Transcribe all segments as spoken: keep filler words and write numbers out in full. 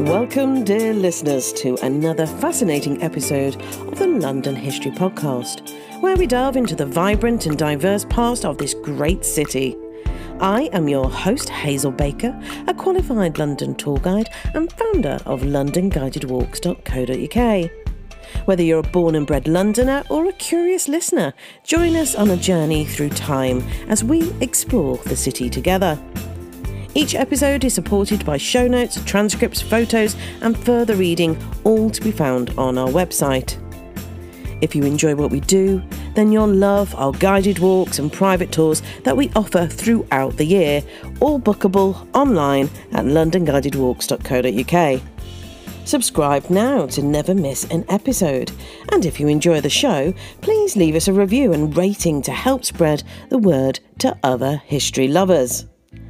Welcome, dear listeners, to another fascinating episode of the London History Podcast, where we delve into the vibrant and diverse past of this great city. I am your host, Hazel Baker, a qualified London tour guide and founder of london guided walks dot co dot uk. Whether you're a born and bred Londoner or a curious listener, join us on a journey through time as we explore the city together. Each episode is supported by show notes, transcripts, photos and further reading, all to be found on our website. If you enjoy what we do, then you'll love our guided walks and private tours that we offer throughout the year, all bookable online at london guided walks dot co dot uk. Subscribe now to never miss an episode. And if you enjoy the show, please leave us a review and rating to help spread the word to other history lovers.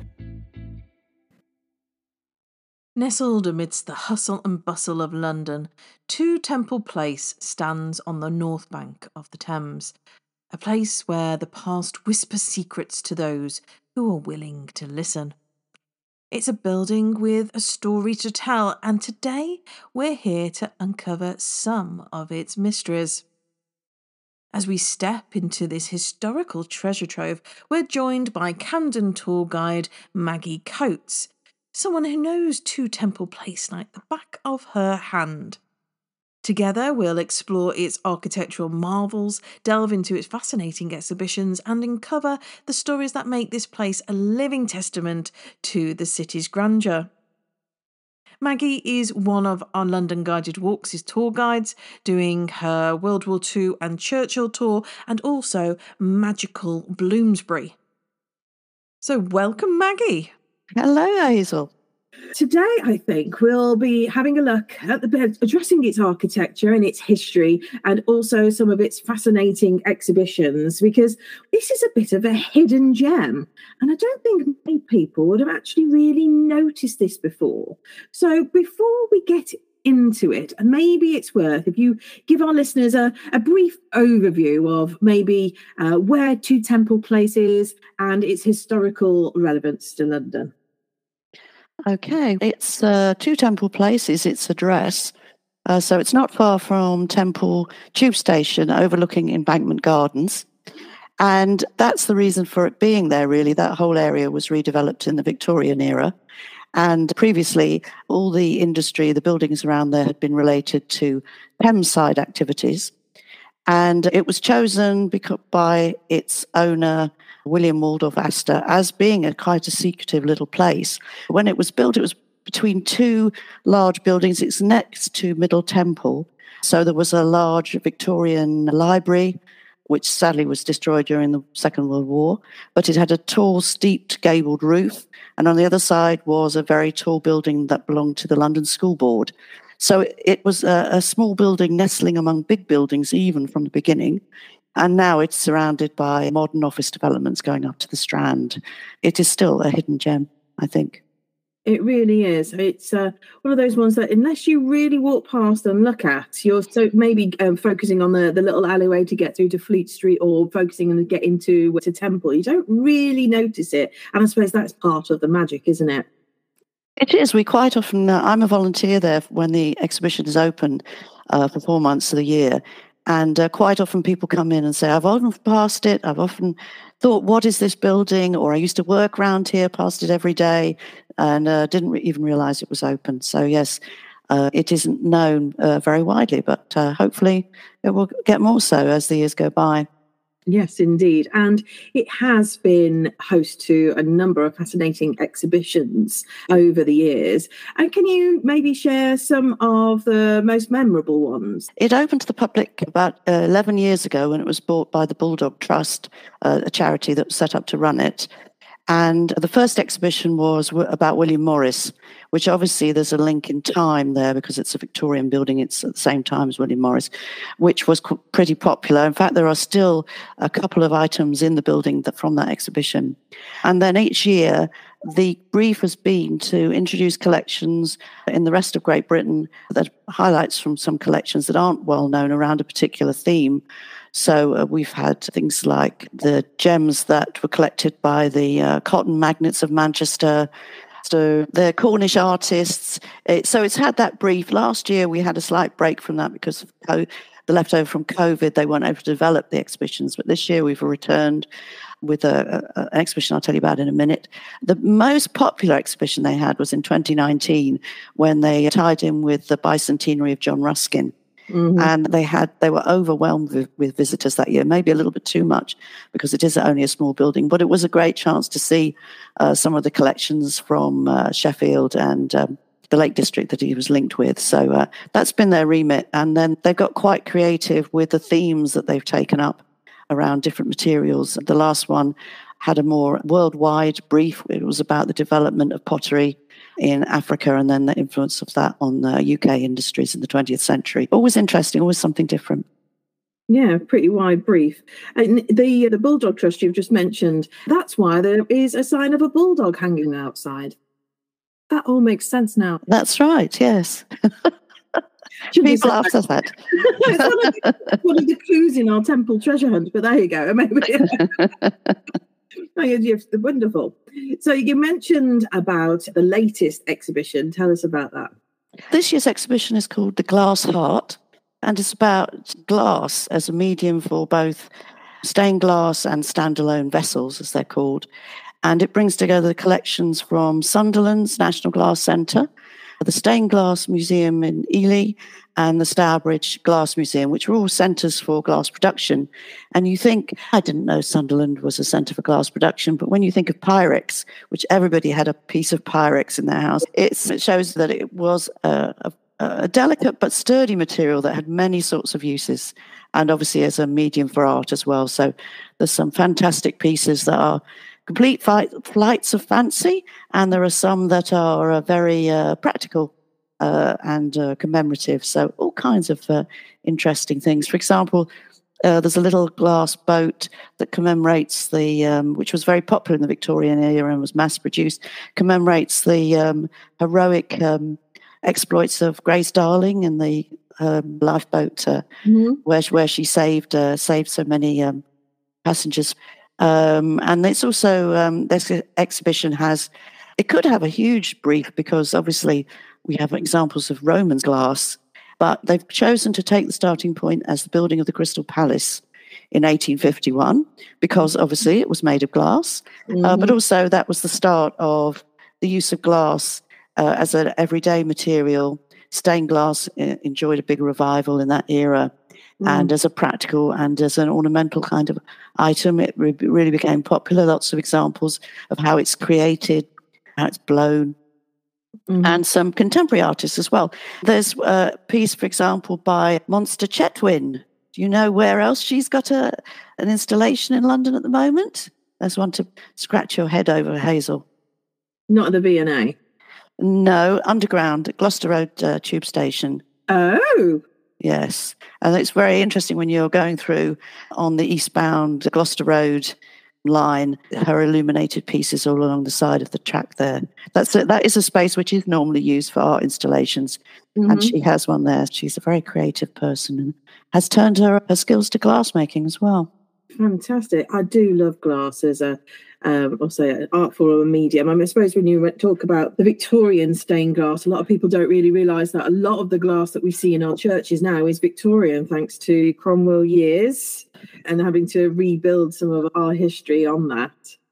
Nestled amidst the hustle and bustle of London, Two Temple Place stands on the north bank of the Thames, a place where the past whispers secrets to those who are willing to listen. It's a building with a story to tell, and today we're here to uncover some of its mysteries. As we step into this historical treasure trove, we're joined by Camden tour guide Maggie Coates, someone who knows Two Temple Place like the back of her hand. Together, we'll explore its architectural marvels, delve into its fascinating exhibitions, and uncover the stories that make this place a living testament to the city's grandeur. Maggie is one of our London Guided Walks' tour guides, doing her World War Two and Churchill tour, and also Magical Bloomsbury. So welcome, Maggie. Hello, Hazel. Today, I think, we'll be having a look at the bed, addressing its architecture and its history, and also some of its fascinating exhibitions, because this is a bit of a hidden gem. And I don't think many people would have actually really noticed this before. So before we get into it, and maybe it's worth if you give our listeners a, a brief overview of maybe uh, where Two Temple Place is and its historical relevance to London. Okay, it's uh, Two Temple Place is its address. Uh, so it's not far from Temple Tube Station, overlooking Embankment Gardens. And that's the reason for it being there, really. That whole area was redeveloped in the Victorian era. And previously, all the industry, the buildings around there had been related to Thameside activities. And it was chosen by its owner, William Waldorf Astor, as being a quite a secretive little place. When it was built, it was between two large buildings. It's next to Middle Temple. So there was a large Victorian library, which sadly was destroyed during the Second World War. But it had a tall, steeped, gabled roof. And on the other side was a very tall building that belonged to the London School Board. So it, it was a, a small building nestling among big buildings, even from the beginning. And now it's surrounded by modern office developments going up to the Strand. It is still a hidden gem, I think. It really is. It's uh, one of those ones that unless you really walk past and look at, you're so maybe um, focusing on the, the little alleyway to get through to Fleet Street or focusing on to get into to Temple. You don't really notice it. And I suppose that's part of the magic, isn't it? It is. We quite often, uh, I'm a volunteer there when the exhibition is open uh, for four months of the year. And uh, quite often people come in and say, I've often passed it. I've often thought, what is this building? Or I used to work around here, passed it every day, and uh, didn't re- even realise it was open. So, yes, uh, it isn't known uh, very widely, but uh, hopefully it will get more so as the years go by. Yes, indeed. And it has been host to a number of fascinating exhibitions over the years. And can you maybe share some of the most memorable ones? It opened to the public about uh, eleven years ago when it was bought by the Bulldog Trust, uh, a charity that was set up to run it. And the first exhibition was w- about William Morris, which obviously there's a link in time there because it's a Victorian building. It's at the same time as William Morris, which was co- pretty popular. In fact, there are still a couple of items in the building that, from that exhibition. And then each year, the brief has been to introduce collections in the rest of Great Britain that highlights from some collections that aren't well known around a particular theme. So uh, we've had things like the gems that were collected by the uh, cotton magnates of Manchester, so the Cornish artists It, so it's had that brief. Last year we had a slight break from that because of co- the leftover from COVID. They weren't able to develop the exhibitions, but this year we've returned with a, a, an exhibition I'll tell you about in a minute. The most popular exhibition they had was in twenty nineteen when they tied in with the bicentenary of John Ruskin. Mm-hmm. And they had they were overwhelmed with, with visitors that year, maybe a little bit too much because it is only a small building. But it was a great chance to see uh, some of the collections from uh, Sheffield and um, the Lake District that he was linked with. So uh, that's been their remit. And then they've got quite creative with the themes that they've taken up around different materials. The last one had a more worldwide brief. It was about the development of pottery in Africa and then the influence of that on the U K industries in the twentieth century. Always interesting, always something different. Yeah, pretty wide brief. And the the Bulldog Trust you've just mentioned, that's why there is a sign of a bulldog hanging outside. That all makes sense now. That's right, yes. People laugh at that. It's one of, the, one of the clues in our temple treasure hunt, but there you go. Maybe. Wonderful. So you mentioned about the latest exhibition. Tell us about that. This year's exhibition is called The Glass Heart, and it's about glass as a medium for both stained glass and standalone vessels, as they're called. And it brings together the collections from Sunderland's National Glass Centre, the Stained Glass Museum in Ely, and the Stourbridge Glass Museum, which are all centres for glass production. And you think, I didn't know Sunderland was a centre for glass production, but when you think of Pyrex, which everybody had a piece of Pyrex in their house, it's, it shows that it was a, a, a delicate but sturdy material that had many sorts of uses, and obviously as a medium for art as well. So there's some fantastic pieces that are complete flight, flights of fancy, and there are some that are uh, very uh, practical uh, and uh, commemorative. So all kinds of uh, interesting things. For example, uh, there's a little glass boat that commemorates the, um, which was very popular in the Victorian era and was mass-produced, commemorates the um, heroic um, exploits of Grace Darling and the um, lifeboat uh, mm-hmm. where where she saved uh, saved so many um, passengers. Um, and it's also, um, this exhibition has, it could have a huge brief because obviously we have examples of Roman glass, but they've chosen to take the starting point as the building of the Crystal Palace in eighteen fifty-one, because obviously it was made of glass, mm-hmm. uh, but also that was the start of the use of glass uh, as an everyday material. Stained glass uh, enjoyed a big revival in that era. Mm. And as a practical and as an ornamental kind of item, it re- really became popular. Lots of examples of how it's created, how it's blown, mm-hmm. and some contemporary artists as well. There's a piece, for example, by Monster Chetwin. Do you know where else she's got a, an installation in London at the moment? There's one to scratch your head over, Hazel. Not at the V and A? No, underground at Gloucester Road uh, Tube Station. Oh, yes. And it's very interesting when you're going through on the eastbound Gloucester Road line, her illuminated pieces all along the side of the track there. That's a, that is a space which is normally used for art installations. Mm-hmm. And she has one there. She's a very creative person and has turned her, her skills to glassmaking as well. Fantastic. I do love glass as a um, also an art form or a medium. I, mean, I suppose when you talk about the Victorian stained glass, a lot of people don't really realise that a lot of the glass that we see in our churches now is Victorian, thanks to Cromwell years and having to rebuild some of our history on that.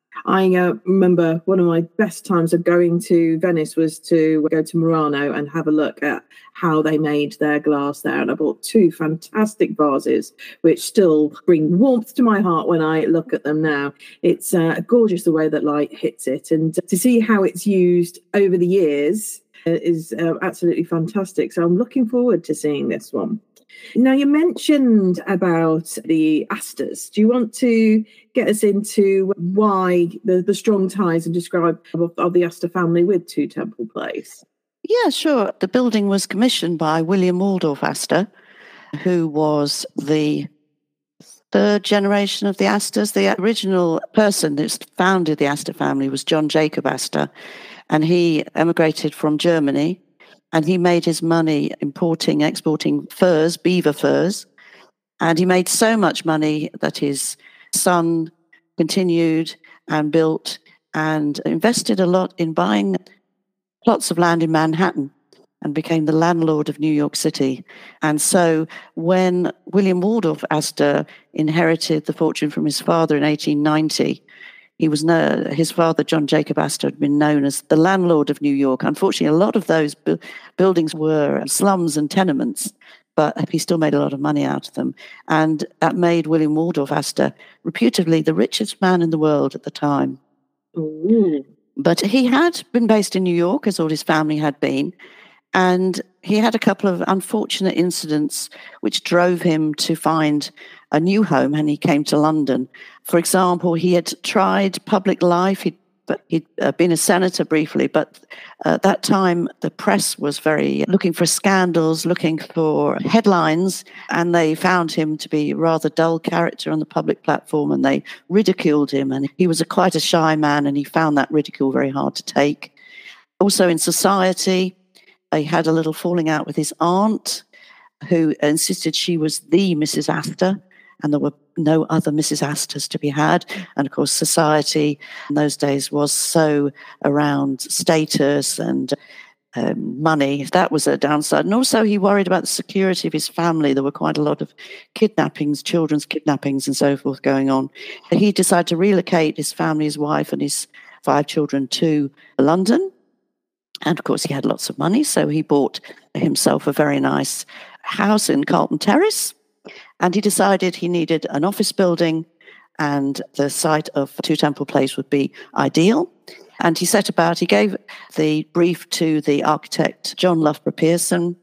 I uh, remember one of my best times of going to Venice was to go to Murano and have a look at how they made their glass there. And I bought two fantastic vases, which still bring warmth to my heart when I look at them now. It's uh, gorgeous the way that light hits it. And to see how it's used over the years is uh, absolutely fantastic. So I'm looking forward to seeing this one. Now, you mentioned about the Astors. Do you want to get us into why the, the strong ties and describe of, of the Astor family with Two Temple Place? Yeah, sure. The building was commissioned by William Waldorf Astor, who was the third generation of the Astors. The original person that founded the Astor family was John Jacob Astor, and he emigrated from Germany. And he made his money importing, exporting furs, beaver furs. And he made so much money that his son continued and built and invested a lot in buying plots of land in Manhattan. and became the landlord of New York City. And so when William Waldorf Astor inherited the fortune from his father in eighteen ninety, he was no, his father, John Jacob Astor, had been known as the landlord of New York. Unfortunately, a lot of those bu- buildings were slums and tenements, but he still made a lot of money out of them. And that made William Waldorf Astor reputedly the richest man in the world at the time. Ooh. But he had been based in New York, as all his family had been, and he had a couple of unfortunate incidents which drove him to find a new home, and he came to London. For example, he had tried public life. He'd, he'd uh, been a senator briefly, but at that time the press was very looking for scandals, looking for headlines, and they found him to be a rather dull character on the public platform, and they ridiculed him. And he was a, quite a shy man, and he found that ridicule very hard to take. Also in society, he had a little falling out with his aunt, who insisted she was the Missus Astor, and there were no other Missus Astors to be had. And of course, society in those days was so around status and um, money. That was a downside. And also he worried about the security of his family. There were quite a lot of kidnappings, children's kidnappings and so forth going on. He decided to relocate his family, his wife and his five children to London. And of course, he had lots of money, so he bought himself a very nice house in Carlton Terrace. And he decided he needed an office building, and the site of Two Temple Place would be ideal. And he set about, he gave the brief to the architect, John Loughborough Pearson,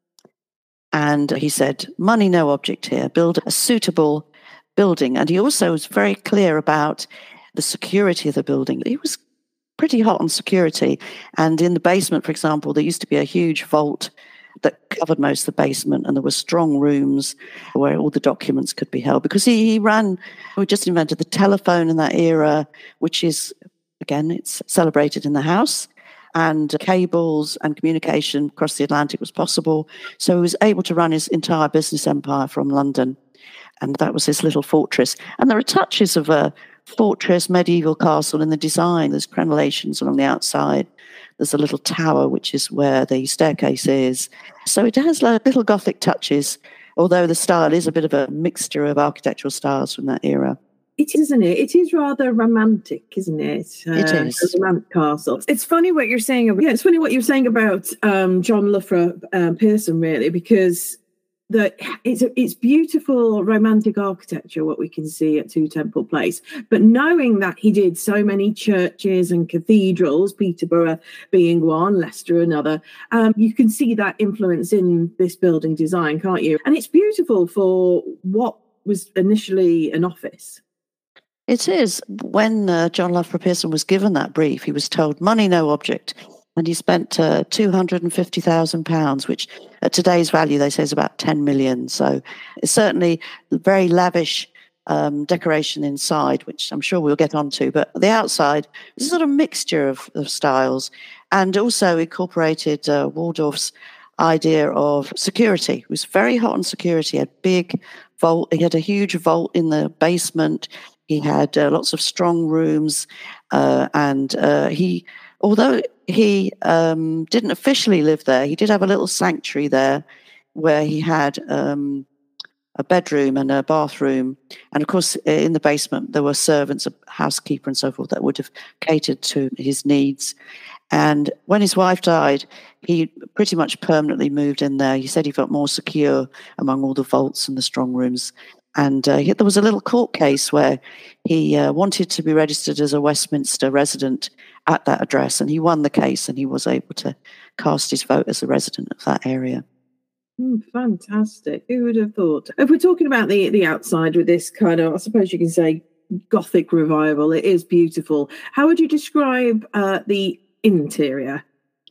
and he said, money no object here, build a suitable building. And he also was very clear about the security of the building. He was pretty hot on security. And in the basement, for example, there used to be a huge vault that covered most of the basement, and there were strong rooms where all the documents could be held, because he, he ran, we just invented the telephone in that era, which is, again, it's celebrated in the house, and cables and communication across the Atlantic was possible. So he was able to run his entire business empire from London, and that was his little fortress. And there are touches of a fortress, medieval castle in the design. There's crenellations along the outside. There's a little tower, which is where the staircase is. So it has like little Gothic touches, although the style is a bit of a mixture of architectural styles from that era. It is, isn't it? It is rather romantic, isn't it? Uh, It is. A romantic castle. It's funny what you're saying about, yeah, it's funny what you're saying about um, John Loughborough um, Pearson, really, because the it's it's beautiful romantic architecture what we can see at Two Temple Place, but knowing that he did so many churches and cathedrals, Peterborough being one, Leicester another, um, you can see that influence in this building design, can't you? And it's beautiful for what was initially an office. It is. When uh, John Loughborough Pearson was given that brief, he was told money no object. And he spent uh, two hundred fifty thousand pounds, which at today's value, they say is about ten million. So it's certainly a very lavish um, decoration inside, which I'm sure we'll get onto. But the outside is a sort of mixture of, of styles, and also incorporated uh, Waldorf's idea of security. He was very hot on security. He had big vault. He had a huge vault in the basement. He had uh, lots of strong rooms, uh, and uh, he, although he um, didn't officially live there, he did have a little sanctuary there where he had um, a bedroom and a bathroom. And of course, in the basement, there were servants, a housekeeper and so forth that would have catered to his needs. And when his wife died, he pretty much permanently moved in there. He said he felt more secure among all the vaults and the strong rooms. And uh, he, there was a little court case where he uh, wanted to be registered as a Westminster resident at that address, and he won the case, and he was able to cast his vote as a resident of that area. Mm, fantastic. Who would have thought? If we're talking about the, the outside with this kind of, I suppose you can say, Gothic revival, it is beautiful. How would you describe uh, the interior?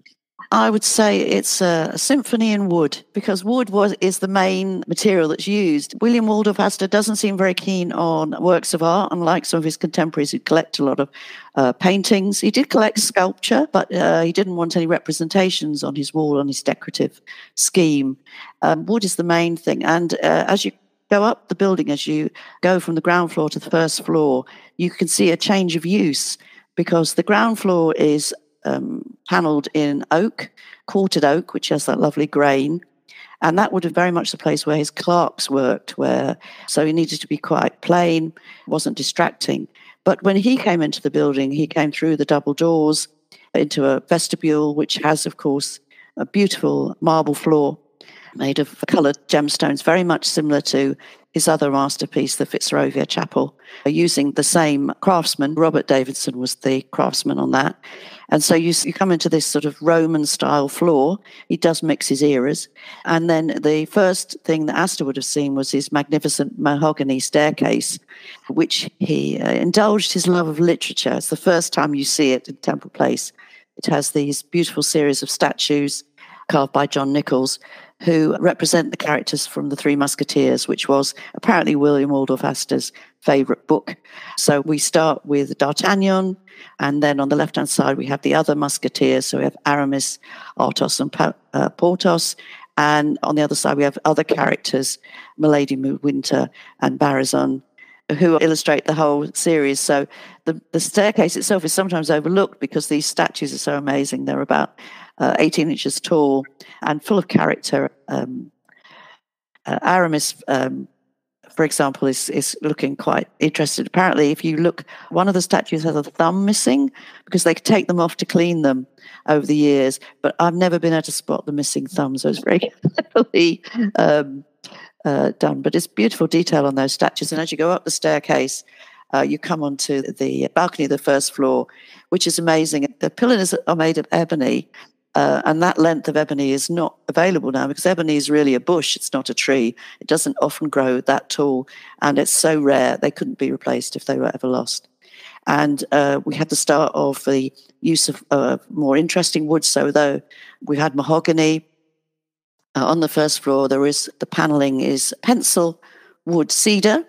I would say it's a, a symphony in wood, because wood was is the main material that's used. William Waldorf Astor doesn't seem very keen on works of art, unlike some of his contemporaries who collect a lot of uh, paintings. He did collect sculpture, but uh, he didn't want any representations on his wall, on his decorative scheme. Um, wood is the main thing. And uh, as you go up the building, as you go from the ground floor to the first floor, you can see a change of use, because the ground floor is um, panelled in oak, quartered oak, which has that lovely grain. And that would have very much the place where his clerks worked, where so he needed to be quite plain, wasn't distracting. But when he came into the building, he came through the double doors into a vestibule, which has, of course, a beautiful marble floor made of coloured gemstones, very much similar to his other masterpiece, the Fitzrovia Chapel, using the same craftsman. Robert Davidson was the craftsman on that. And so you, you come into this sort of Roman-style floor. He does mix his eras. And then the first thing that Astor would have seen was his magnificent mahogany staircase, which he uh, indulged his love of literature. It's the first time you see it in Temple Place. It has these beautiful series of statues carved by John Nichols, who represent the characters from The Three Musketeers, which was apparently William Waldorf Astor's favourite book. So we start with D'Artagnan, and then on the left-hand side we have the other musketeers. So we have Aramis, Athos, and uh, Porthos. And on the other side we have other characters, Milady Midwinter and Barazon, who illustrate the whole series. So the, the staircase itself is sometimes overlooked because these statues are so amazing. They're about uh, eighteen inches tall and full of character. Um, uh, Aramis, um, for example, is, is looking quite interested. Apparently, if you look, one of the statues has a thumb missing because they take them off to clean them over the years, but I've never been able to spot the missing thumb, so it's very cleverly um, uh, done. But it's beautiful detail on those statues. And as you go up the staircase, uh, you come onto the balcony of the first floor, which is amazing. The pillars are made of ebony, uh, and that length of ebony is not available now because ebony is really a bush. It's not a tree. It doesn't often grow that tall, and it's so rare they couldn't be replaced if they were ever lost. And uh, we had the start of the use of uh, more interesting wood. So though we had mahogany uh, on the first floor, there is the panelling is pencil wood cedar,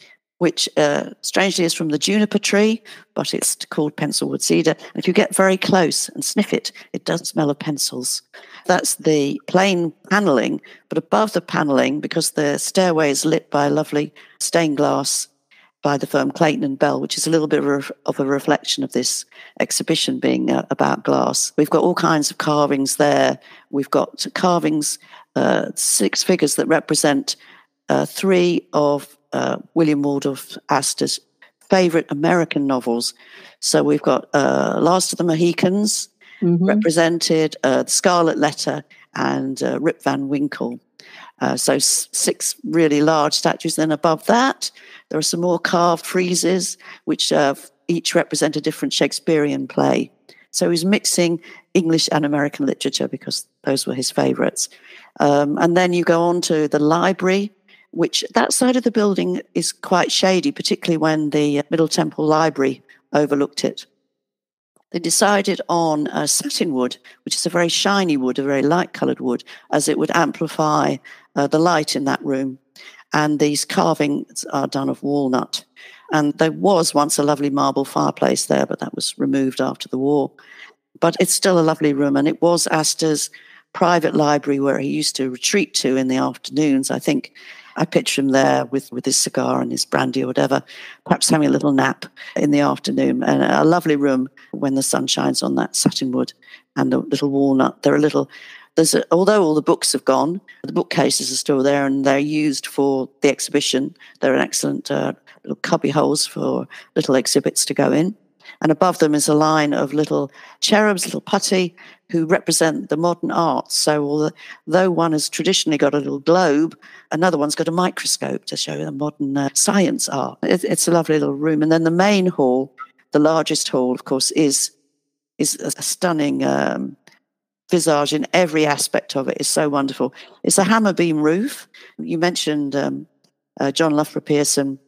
which uh, strangely is from the juniper tree, but it's called pencilwood cedar. And if you get very close and sniff it, it does smell of pencils. That's the plain panelling, but above the panelling, because the stairway is lit by lovely stained glass by the firm Clayton and Bell, which is a little bit of a, of a reflection of this exhibition being uh, about glass. We've got all kinds of carvings there. We've got carvings, uh, six figures that represent uh, three of Uh, William Waldorf Astor's favourite American novels. So we've got uh, Last of the Mohicans, mm-hmm. represented, uh, The Scarlet Letter, and uh, Rip Van Winkle. Uh, so s- six really large statues. Then above that, there are some more carved friezes, which uh, each represent a different Shakespearean play. So he's mixing English and American literature because those were his favourites. Um, and then you go on to the library, which that side of the building is quite shady, particularly when the Middle Temple Library overlooked it. They decided on uh, satin wood, which is a very shiny wood, a very light-coloured wood, as it would amplify uh, the light in that room. And these carvings are done of walnut. And there was once a lovely marble fireplace there, but that was removed after the war. But it's still a lovely room, and it was Astor's private library where he used to retreat to in the afternoons. I think I picture him there with, with his cigar and his brandy or whatever, perhaps having a little nap in the afternoon. And a lovely room when the sun shines on that satin wood and the little walnut. There are little, there's a, although all the books have gone, the bookcases are still there and they're used for the exhibition. They're an excellent uh, little cubby holes for little exhibits to go in. And above them is a line of little cherubs, little putty, who represent the modern arts. So although one has traditionally got a little globe, another one's got a microscope to show the modern uh, science art. It, it's a lovely little room. And then the main hall, the largest hall, of course, is, is a stunning um, visage in every aspect of it. It's so wonderful. It's a hammer beam roof. You mentioned um, uh, John Loughborough Pearson,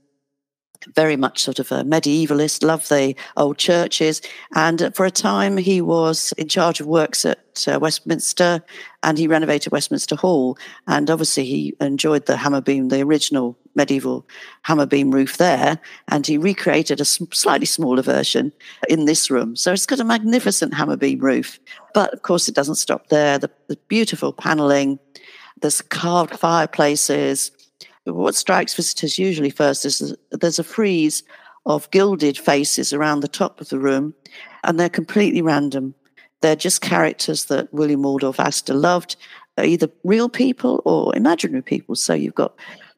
very much sort of a medievalist, loved the old churches. And for a time, he was in charge of works at uh, Westminster, and he renovated Westminster Hall. And obviously, he enjoyed the hammer beam, the original medieval hammer beam roof there. And he recreated a slightly smaller version in this room. So it's got a magnificent hammer beam roof. But of course, it doesn't stop there. The, the beautiful paneling, there's carved fireplaces. What strikes visitors usually first is there's a frieze of gilded faces around the top of the room, and they're completely random. They're just characters that William Waldorf Astor loved, either real people or imaginary people. So you've got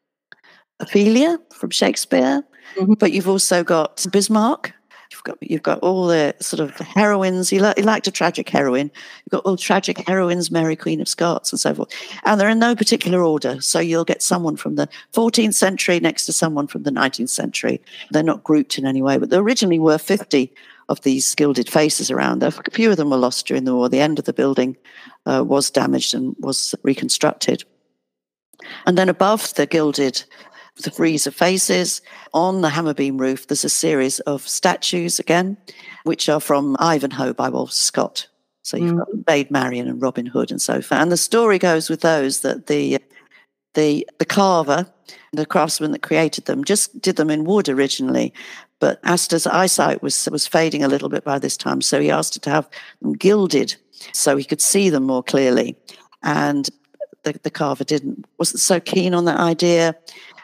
Ophelia from Shakespeare, mm-hmm. but you've also got Bismarck. You've got you've got all the sort of heroines. He, li- he liked a tragic heroine. You've got all tragic heroines, Mary Queen of Scots, and so forth. And they're in no particular order. So you'll get someone from the fourteenth century next to someone from the nineteenth century. They're not grouped in any way, but there originally were fifty of these gilded faces around there. A few of them were lost during the war. The end of the building uh, was damaged and was reconstructed. And then above the gilded the frieze of faces, on the hammerbeam roof, there's a series of statues again, which are from Ivanhoe by Walter Scott. So you've mm. got Maid Marian and Robin Hood and so forth. And the story goes with those that the the the carver, the craftsman that created them, just did them in wood originally. But Astor's eyesight was was fading a little bit by this time, so he asked to have them gilded so he could see them more clearly. And the, the carver didn't wasn't so keen on that idea.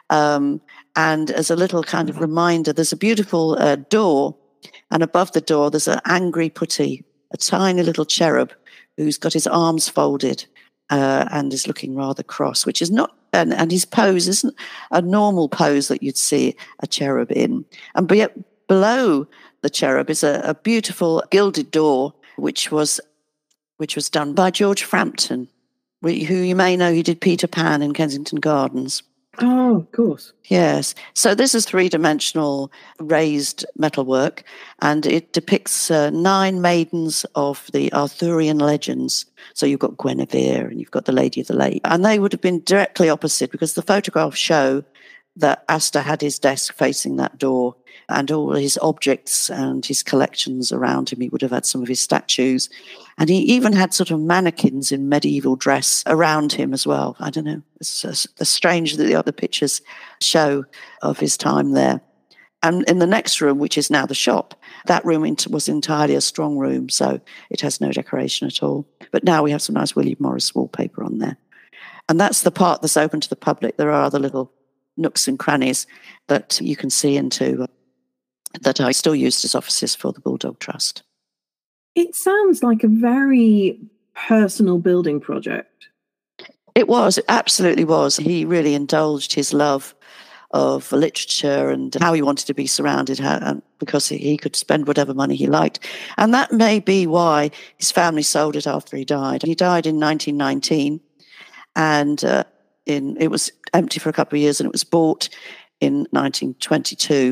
Um, and as a little kind of reminder, there's a beautiful uh, door, and above the door there's an angry putty, a tiny little cherub who's got his arms folded uh, and is looking rather cross, which is not, and, and his pose isn't a normal pose that you'd see a cherub in. And be, below the cherub is a, a beautiful gilded door, which was which was done by George Frampton, who you may know, he did Peter Pan in Kensington Gardens. Oh, of course. Yes. So this is three-dimensional raised metalwork, and it depicts uh, nine maidens of the Arthurian legends. So you've got Guinevere and you've got the Lady of the Lake. And they would have been directly opposite because the photographs show that Astor had his desk facing that door and all his objects and his collections around him. He would have had some of his statues. And he even had sort of mannequins in medieval dress around him as well. I don't know. It's, it's strange that the other pictures show of his time there. And in the next room, which is now the shop, that room was entirely a strong room, so it has no decoration at all. But now we have some nice William Morris wallpaper on there. And that's the part that's open to the public. There are other little nooks and crannies that you can see into uh, that are still used as offices for the Bulldog Trust. It sounds like a very personal building project. It was, it absolutely was. He really indulged his love of literature and how he wanted to be surrounded, how, because he could spend whatever money he liked. And that may be why his family sold it after he died. He died in nineteen nineteen, and uh, in it was empty for a couple of years, and it was bought in nineteen twenty-two.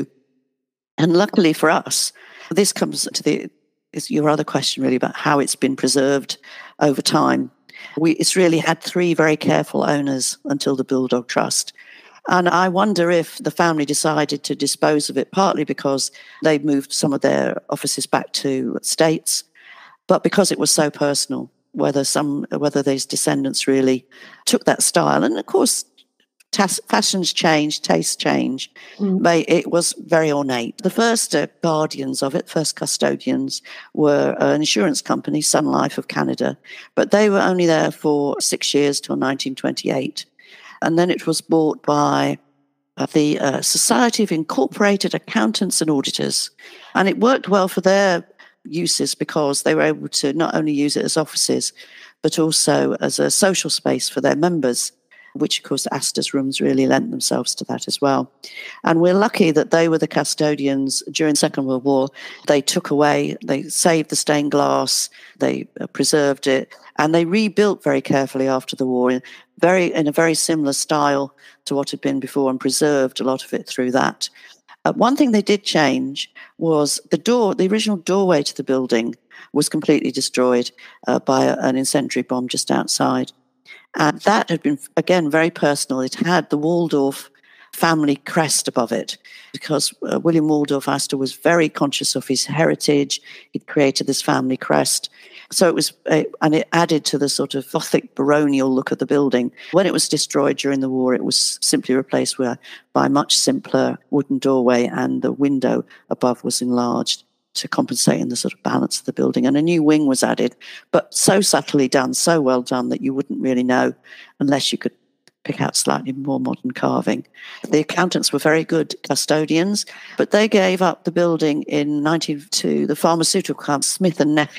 And luckily for us, this comes to the is your other question really about how it's been preserved over time. We, it's really had three very careful owners until the Bulldog Trust. And I wonder if the family decided to dispose of it, partly because they moved some of their offices back to States, but because it was so personal, whether some whether these descendants really took that style. And of course, tas- fashions change, tastes change, mm. but it was very ornate. The first uh, guardians of it, first custodians, were an insurance company, Sun Life of Canada, but they were only there for six years till nineteen twenty-eight. And then it was bought by uh, the uh, Society of Incorporated Accountants and Auditors. And it worked well for their uses because they were able to not only use it as offices, but also as a social space for their members, which, of course, Astor's rooms really lent themselves to that as well. And we're lucky that they were the custodians during the Second World War. They took away, they saved the stained glass, they uh, preserved it, and they rebuilt very carefully after the war in, very, in a very similar style to what had been before, and preserved a lot of it through that. Uh, one thing they did change was the door, the original doorway to the building was completely destroyed uh, by a, an incendiary bomb just outside. And that had been, again, very personal. It had the Waldorf family crest above it because uh, William Waldorf Astor was very conscious of his heritage. He'd created this family crest. So it was, uh, and it added to the sort of Gothic baronial look of the building. When it was destroyed during the war, it was simply replaced with, by a much simpler wooden doorway, and the window above was enlarged to compensate in the sort of balance of the building. And a new wing was added, but so subtly done, so well done that you wouldn't really know unless you could pick out slightly more modern carving. The accountants were very good custodians, but they gave up the building in nineteen oh two, the pharmaceutical company Smith and Nephew.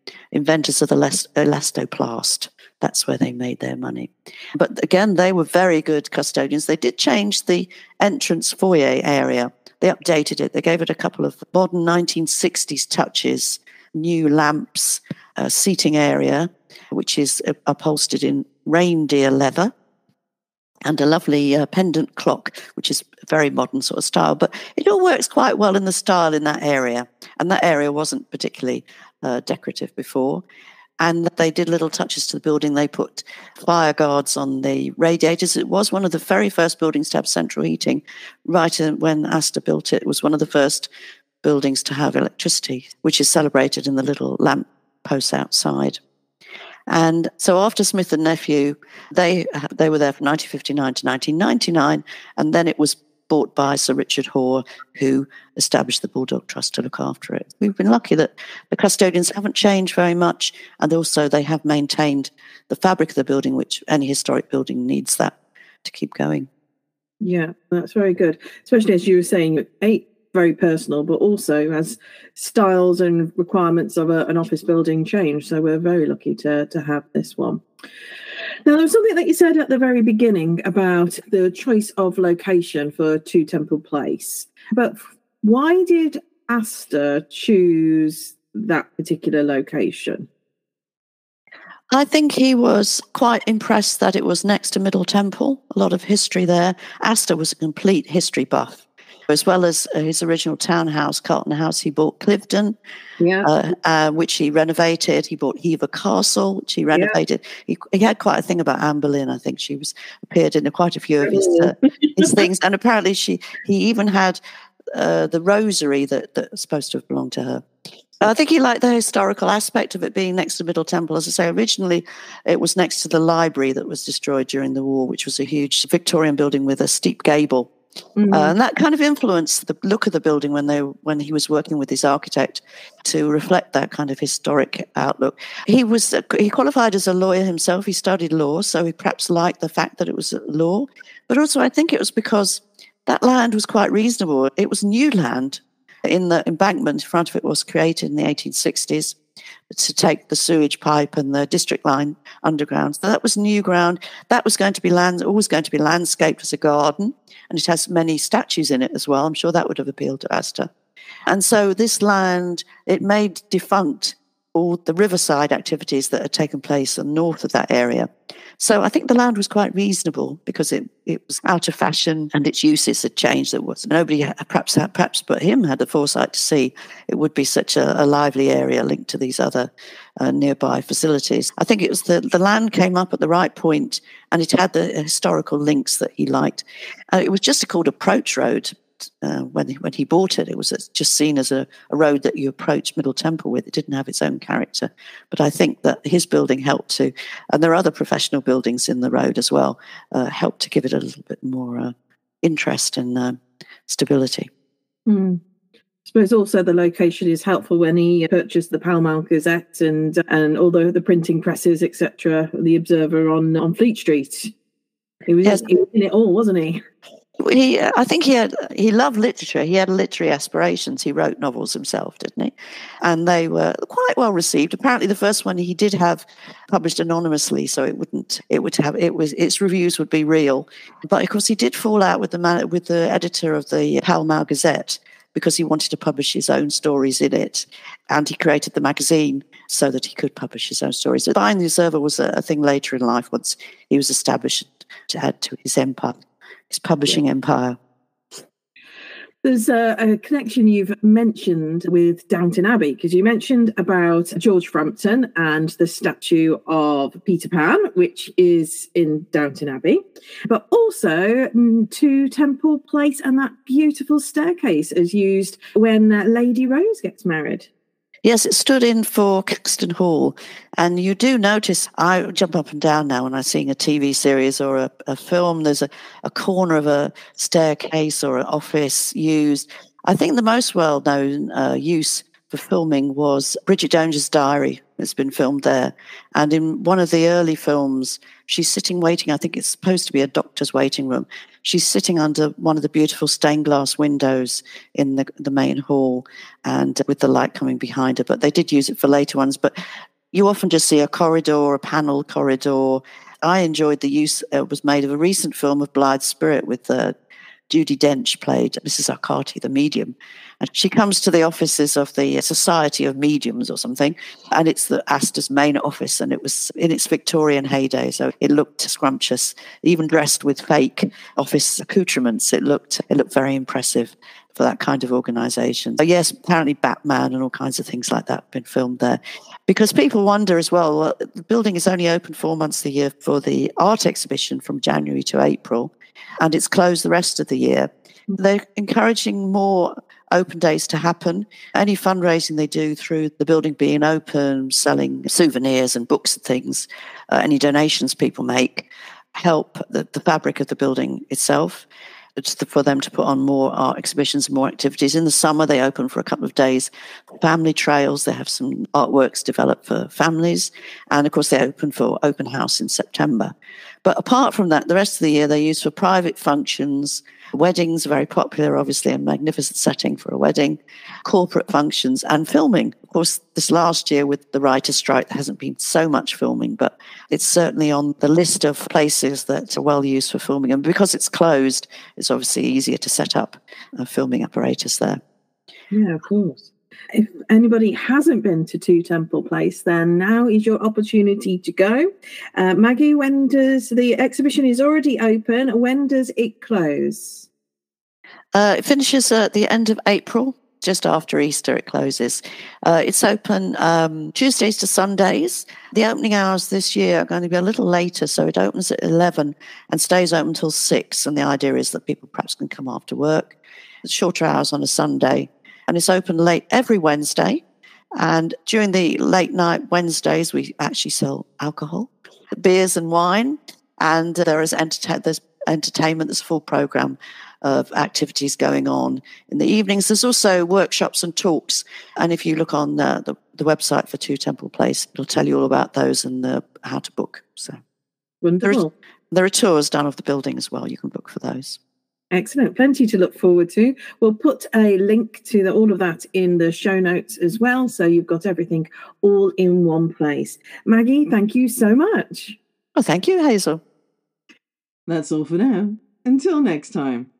inventors of the elast- elastoplast. That's where they made their money. But again, they were very good custodians. They did change the entrance foyer area. They updated it. They gave it a couple of modern nineteen sixties touches, new lamps, uh, seating area, which is upholstered in reindeer leather, and a lovely uh, pendant clock, which is a very modern sort of style. But it all works quite well in the style in that area. And that area wasn't particularly uh, decorative before. And they did little touches to the building. They put fire guards on the radiators. It was one of the very first buildings to have central heating. Right when Astor built it, it was one of the first buildings to have electricity, which is celebrated in the little lamp posts outside. And so after Smith and Nephew, they they were there from nineteen fifty-nine to nineteen ninety-nine, and then it was bought by Sir Richard Hoare, who established the Bulldog Trust to look after it. We've been lucky that the custodians haven't changed very much, and also they have maintained the fabric of the building, which any historic building needs that to keep going. Yeah, that's very good. Especially as you were saying, eight very personal, but also as styles and requirements of a, an office building change. So we're very lucky to to have this one. Now, there was something that you said at the very beginning about the choice of location for Two Temple Place. But why did Astor choose that particular location? I think he was quite impressed that it was next to Middle Temple, a lot of history there. Astor was a complete history buff. As well as his original townhouse, Carlton House, he bought Cliveden, yeah. uh, uh, which he renovated. He bought Hever Castle, which he renovated. Yeah. He, he had quite a thing about Anne Boleyn. I think she was appeared in quite a few of his uh, his things, and apparently she he even had uh, the rosary that that's supposed to have belonged to her. I think he liked the historical aspect of it being next to Middle Temple. As I say, originally it was next to the library that was destroyed during the war, which was a huge Victorian building with a steep gable. Mm-hmm. Uh, and that kind of influenced the look of the building when they when he was working with his architect to reflect that kind of historic outlook. He was he qualified as a lawyer himself. He studied law, so he perhaps liked the fact that it was law. But also, I think it was because that land was quite reasonable. It was new land. In the embankment in front of it was created in the eighteen sixties to take the sewage pipe and the district line underground. So that was new ground. That was going to be land, always going to be landscaped as a garden, and it has many statues in it as well. I'm sure that would have appealed to Astor. And so this land, it made defunct all the riverside activities that had taken place in the north of that area. So I think the land was quite reasonable because it, it was out of fashion and its uses had changed. There was nobody, perhaps perhaps but him, had the foresight to see it would be such a, a lively area linked to these other uh, nearby facilities. I think it was the, the land came up at the right point and it had the historical links that he liked. Uh, it was just called Approach Road. Uh, when, when he bought it, it was just seen as a, a road that you approached Middle Temple with. It didn't have its own character. But I think that his building helped to, and there are other professional buildings in the road as well, uh, helped to give it a little bit more uh, interest and uh, stability. Mm. I suppose also the location is helpful when he purchased the Pall Mall Gazette and and all the, the printing presses, et cetera, the Observer on, on Fleet Street. He was, yes. He was in it all, wasn't he? He, I think he had. He loved literature. He had literary aspirations. He wrote novels himself, didn't he? And they were quite well received. Apparently, the first one he did have published anonymously, so it wouldn't. It would have. It was. Its reviews would be real. But of course, he did fall out with the man, with the editor of the Pall Mall Gazette because he wanted to publish his own stories in it, and he created the magazine so that he could publish his own stories. Buying the Observer was a, a thing later in life once he was established to add to his empire. His publishing yeah. empire. There's a, a connection you've mentioned with Downton Abbey, because you mentioned about George Frampton and the statue of Peter Pan, which is in Downton Abbey, but also Two Temple Place and that beautiful staircase is used when uh, Lady Rose gets married. Yes, it stood in for Caxton Hall. And you do notice, I jump up and down now when I'm seeing a T V series or a, a film, there's a, a corner of a staircase or an office used. I think the most well-known uh, use for filming was Bridget Jones's Diary. It's been filmed there. And in one of the early films, she's sitting waiting. I think it's supposed to be a doctor's waiting room. She's sitting under one of the beautiful stained glass windows in the, the main hall and with the light coming behind her. But they did use it for later ones. But you often just see a corridor, a panel corridor. I enjoyed the use it was made of a recent film of Blythe Spirit with uh, Judi Dench played Missus Arcati, the medium. And she comes to the offices of the Society of Mediums or something, and it's the Astor's main office, and it was in its Victorian heyday, so it looked scrumptious, even dressed with fake office accoutrements. It looked it looked very impressive for that kind of organisation. So yes, apparently Batman and all kinds of things like that have been filmed there. Because people wonder as well, well, the building is only open four months a year for the art exhibition from January to April, and it's closed the rest of the year. They're encouraging more open days to happen. Any fundraising they do through the building being open, selling souvenirs and books and things, uh, any donations people make help the, the fabric of the building itself. It's for them to put on more art exhibitions and more activities. In the summer, they open for a couple of days. Family trails, they have some artworks developed for families. And of course, they open for open house in September. But apart from that, the rest of the year, they use for private functions. Weddings are very popular, obviously, a magnificent setting for a wedding, corporate functions, and filming. Of course, this last year with the writer's strike, there hasn't been so much filming, but it's certainly on the list of places that are well used for filming. And because it's closed, it's obviously easier to set up a filming apparatus there. Yeah, of course. If anybody hasn't been to Two Temple Place, then now is your opportunity to go. Uh, Maggie, when does the exhibition is already open? When does it close? Uh, it finishes at the end of April, just after Easter it closes. Uh, it's open um, Tuesdays to Sundays. The opening hours this year are going to be a little later, so it opens at eleven and stays open until six. And the idea is that people perhaps can come after work. It's shorter hours on a Sunday. And it's open late every Wednesday. And during the late night Wednesdays, we actually sell alcohol, beers and wine. And there is enter- there's entertainment. There's a full program of activities going on in the evenings. There's also workshops and talks. And if you look on uh, the, the website for Two Temple Place, it'll tell you all about those and uh, how to book. So Wonderful. There, is, there are tours done of the building as well. You can book for those. Excellent. Plenty to look forward to. We'll put a link to the, all of that in the show notes as well. So you've got everything all in one place. Maggie, thank you so much. Well, thank you, Hazel. That's all for now. Until next time.